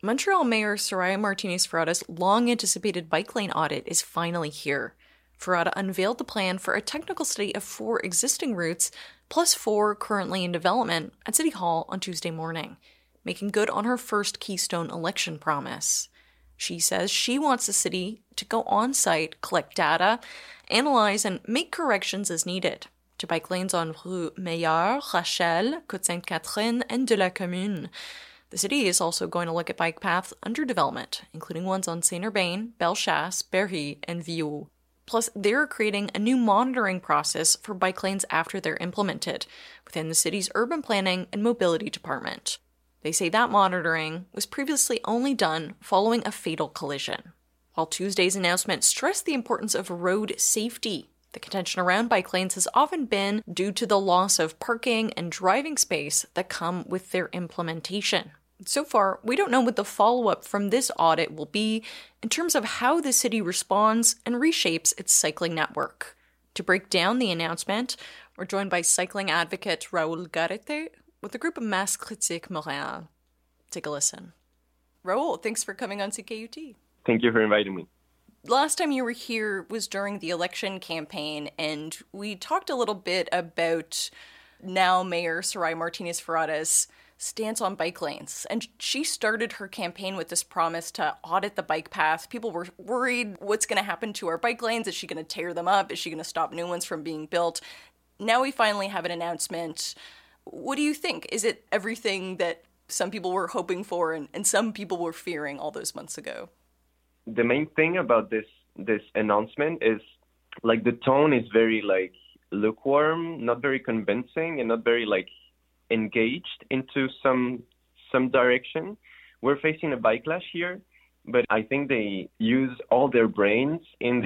Montreal Mayor Soraya Martinez-Ferrada's long-anticipated bike lane audit is finally here. Ferrada unveiled the plan for a technical study of 4 existing routes, plus 4 currently in development, at City Hall on Tuesday morning, making good on her first Keystone election promise. She says she wants the city to go on-site, collect data, analyze, and make corrections as needed to bike lanes on Rue Meilleur, Rachel, Côte-Sainte-Catherine, and de la Commune. The city is also going to look at bike paths under development, including ones on Saint-Urbain, Bellechasse, Berry, and Viau. Plus, they're creating a new monitoring process for bike lanes after they're implemented within the city's urban planning and mobility department. They say that monitoring was previously only done following a fatal collision. While Tuesday's announcement stressed the importance of road safety, the contention around bike lanes has often been due to the loss of parking and driving space that come with their implementation. So far, we don't know what the follow-up from this audit will be in terms of how the city responds and reshapes its cycling network. To break down the announcement, we're joined by cycling advocate Raoul Garete with the group of Masse Critique Montréal. Take a listen. Raoul, thanks for coming on CKUT. Thank you for inviting me. Last time you were here was during the election campaign, and we talked a little bit about now Mayor Soraya Martinez-Ferrada's stance on bike lanes. And she started her campaign with this promise to audit the bike path. People were worried, what's going to happen to our bike lanes? Is she going to tear them up? Is she going to stop new ones from being built? Now we finally have an announcement. What do you think? Is it everything that some people were hoping for and some people were fearing all those months ago? The main thing about this announcement is like the tone is very like lukewarm, not very convincing, and not very like engaged into some direction. We're facing a backlash here, but I think they use all their brains in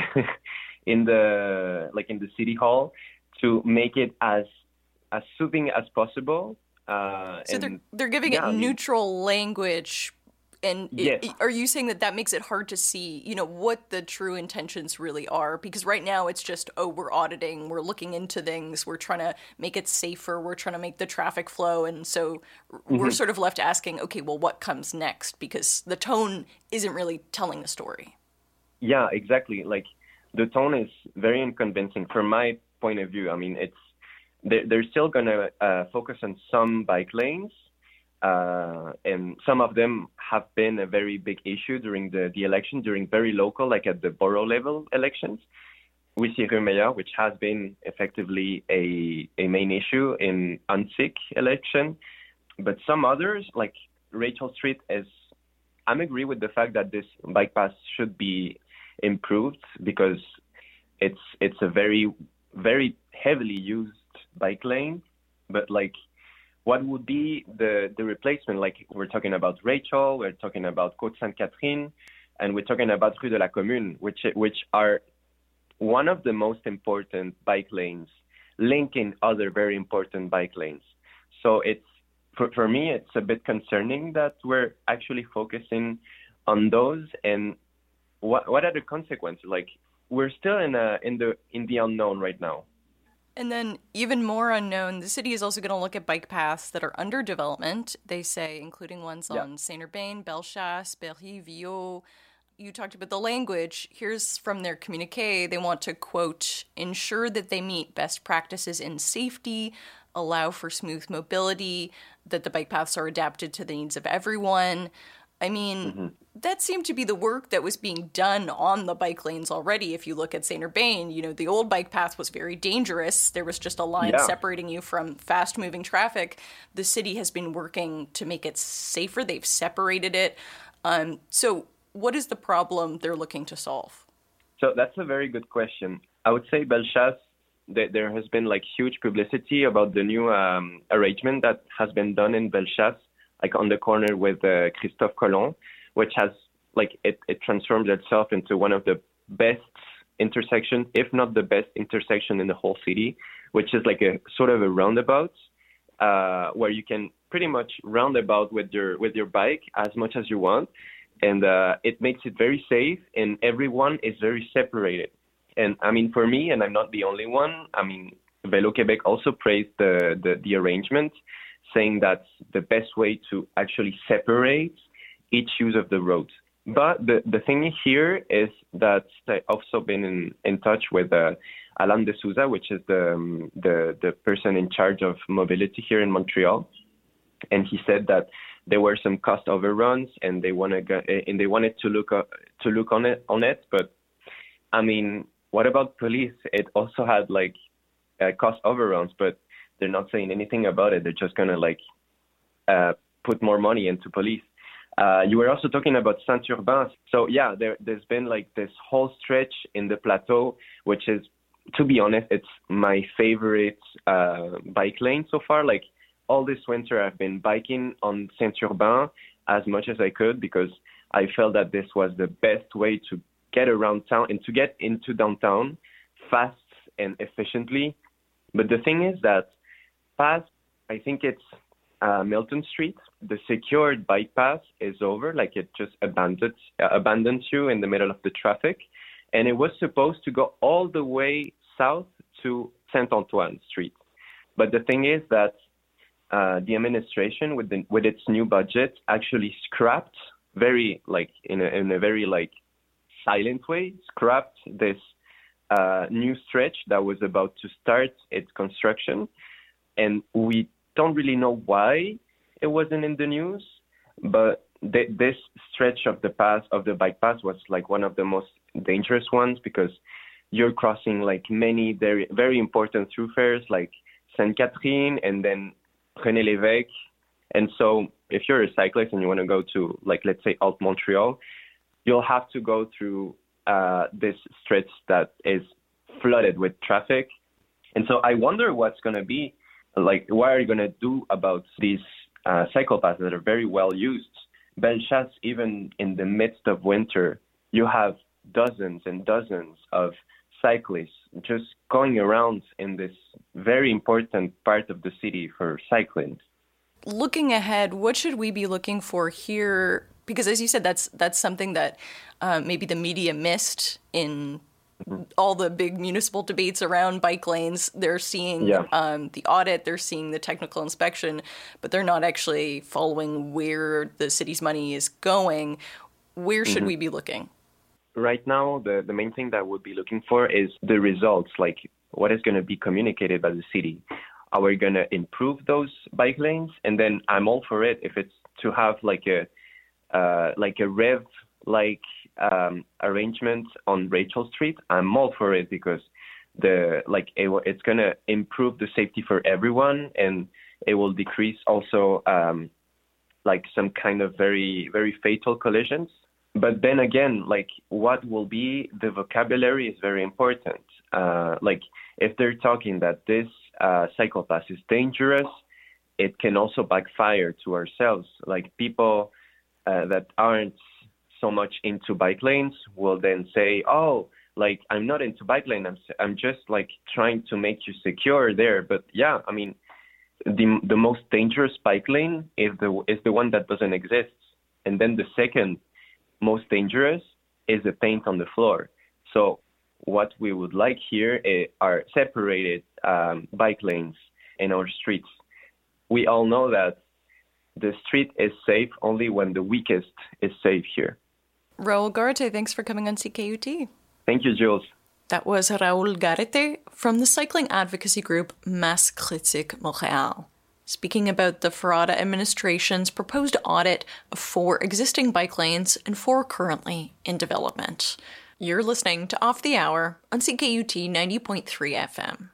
the city hall to make it as soothing as possible. So they're giving it neutral language. And yes. Are you saying that makes it hard to see, what the true intentions really are? Because right now it's just, we're auditing, we're looking into things, we're trying to make it safer, we're trying to make the traffic flow. And so we're sort of left asking, okay, well, what comes next? Because the tone isn't really telling the story. Yeah, exactly. Like the tone is very unconvincing from my point of view. I mean, they're still going to focus on some bike lanes. And some of them have been a very big issue during the election, during very local, like at the borough level elections. We see Rue Meilleur, which has been effectively a main issue in UNSIC election. But some others, like Rachel Street, I'm agree with the fact that this bike path should be improved because it's a very, very heavily used bike lane. But like, what would be the replacement? Like we're talking about Rachel, we're talking about Côte-Sainte-Catherine, and we're talking about Rue de la Commune, which are one of the most important bike lanes, linking other very important bike lanes. So it's for me, it's a bit concerning that we're actually focusing on those. And what are the consequences? Like we're still in the unknown right now. And then, even more unknown, the city is also going to look at bike paths that are under development, they say, including ones on Saint-Urbain, Bellechasse, Berry, Viau. You talked about the language. Here's from their communiqué. They want to, quote, ensure that they meet best practices in safety, allow for smooth mobility, that the bike paths are adapted to the needs of everyone. I mean, that seemed to be the work that was being done on the bike lanes already. If you look at Saint-Urbain, the old bike path was very dangerous. There was just a line separating you from fast-moving traffic. The city has been working to make it safer. They've separated it. So what is the problem they're looking to solve? So that's a very good question. I would say Bellechasse, there has been like huge publicity about the new arrangement that has been done in Bellechasse, like on the corner with Christophe Colomb, which has like it transformed itself into one of the best intersections, if not the best intersection in the whole city, which is like a sort of a roundabout where you can pretty much roundabout with your bike as much as you want, and it makes it very safe, and everyone is very separated. And I mean, for me, and I'm not the only one. I mean, Vélo Québec also praised the arrangement, saying that's the best way to actually separate each use of the road. But the thing here is that I've also been in touch with Alain de Souza, which is the person in charge of mobility here in Montreal, and he said that there were some cost overruns, and they wanted to look on it. But I mean, what about police? It also had like cost overruns, but they're not saying anything about it. They're just gonna put more money into police. You were also talking about Saint-Urbain. So yeah, there's been like this whole stretch in the plateau, which is, to be honest, it's my favorite bike lane so far. Like all this winter, I've been biking on Saint-Urbain as much as I could because I felt that this was the best way to get around town and to get into downtown fast and efficiently. But the thing is that past, I think it's Milton Street, the secured bike path is over. Like it just abandons you in the middle of the traffic. And it was supposed to go all the way south to Saint-Antoine Street. But the thing is that the administration with its new budget actually scrapped in a very silent way, scrapped this new stretch that was about to start its construction. And we don't really know why it wasn't in the news, but this stretch of the bike path was like one of the most dangerous ones because you're crossing like many very, very important thoroughfares like Sainte-Catherine and then René Lévesque. And so if you're a cyclist and you want to go to, like, let's say Alt Montreal, you'll have to go through this stretch that is flooded with traffic. And so I wonder what's going to be, like, what are you going to do about these cycle paths that are very well used? Bellechasse, even in the midst of winter, you have dozens and dozens of cyclists just going around in this very important part of the city for cycling. Looking ahead, what should we be looking for here? Because as you said, that's something that maybe the media missed in all the big municipal debates around bike lanes. They're seeing the audit, they're seeing the technical inspection, but they're not actually following where the city's money is going. Where should we be looking? Right now, the main thing that we'll be looking for is the results, like what is going to be communicated by the city. Are we going to improve those bike lanes? And then I'm all for it if it's to have like a rev arrangement on Rachel Street. I'm all for it because it's going to improve the safety for everyone, and it will decrease also some kind of very, very fatal collisions. But then again, like what will be the vocabulary is very important. Like if they're talking that this cycle path is dangerous, it can also backfire to ourselves. Like people that aren't so much into bike lanes will then say, oh, like I'm not into bike lane. I'm just like trying to make you secure there. But yeah, I mean, the most dangerous bike lane is the one that doesn't exist. And then the second most dangerous is the paint on the floor. So what we would like here are separated bike lanes in our streets. We all know that the street is safe only when the weakest is safe here. Raoul Garate, thanks for coming on CKUT. Thank you, Jules. That was Raoul Garate from the cycling advocacy group Masse Critique Montréal, speaking about the Ferrada administration's proposed audit of 4 existing bike lanes and 4 currently in development. You're listening to Off the Hour on CKUT 90.3 FM.